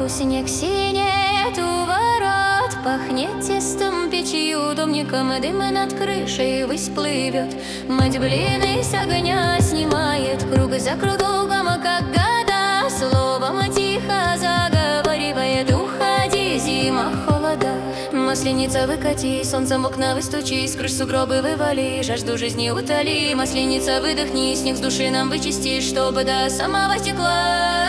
сверху снег синеет у ворот, пахнет тестом, печью, домником, и дым над крышей высь плывет. Мать блины с огня снимает, круг за кругом, как года, словом тихо заговаривает: уходи, зима, холода. Масленица, выкати, солнцем в окна выстучи, с крыш сугробы вывали, жажду жизни утоли. Масленица, выдохни, снег с души нам вычисти, чтобы до самого стекла.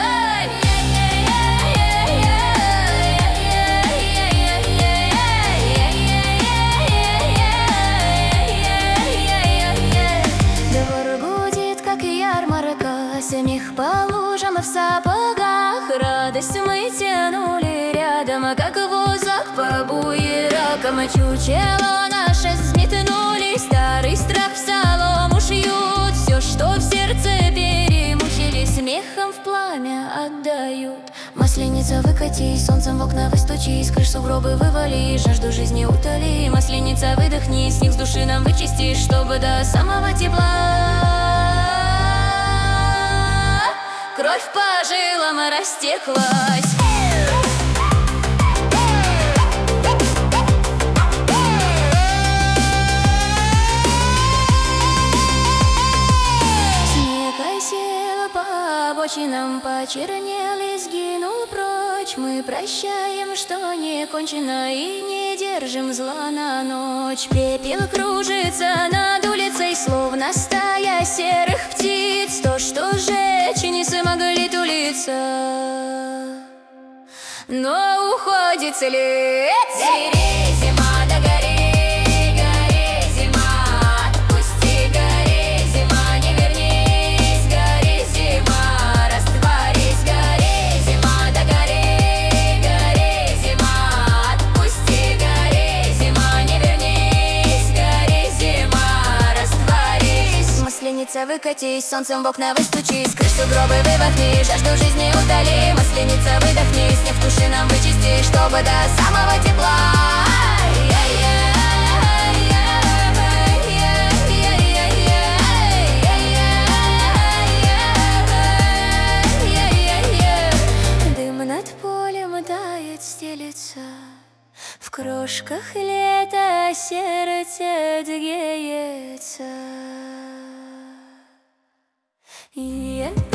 Двор гудит, как ярмарка, смех по лужам и в сапогах. Радость мы тянули рядом, как в вузах по буеракам. Чучело наше взметнули, старый страх в солому шьют. Все, что в сердце перемучили, смехом в пламя отдают. Масленица, выкати, солнцем в окна выстучи, с крыш сугробы вывали, жажду жизни утоли. Масленица, выдохни, снег с души нам вычисти, чтобы до самого тепла кровь по жилам растеклась. Снег осел по обочинам, почернел и сгинул прочь. Мы прощаем, что не кончено, и не держим зла на ночь. Пепел кружится над улицей, словно стая серых птиц. То, что сжечь не смогли тулиться, но уходит след. Зири, зима, да гори, гори, зима, отпусти, гори, зима, не вернись, гори, зима, растворись, гори, зима, да гори, гори, зима, отпусти, гори, зима, не вернись, гори, зима, растворись. Масленица, выкатись, солнцем в окна выстучи, с крыш сугробы вывахни, жажду жизни утоли. Масленица, выдохни, снег в души нам вычисти, чтобы до самого тепла. Дым над полем тает, стелется, в крошках лета сердце двигается.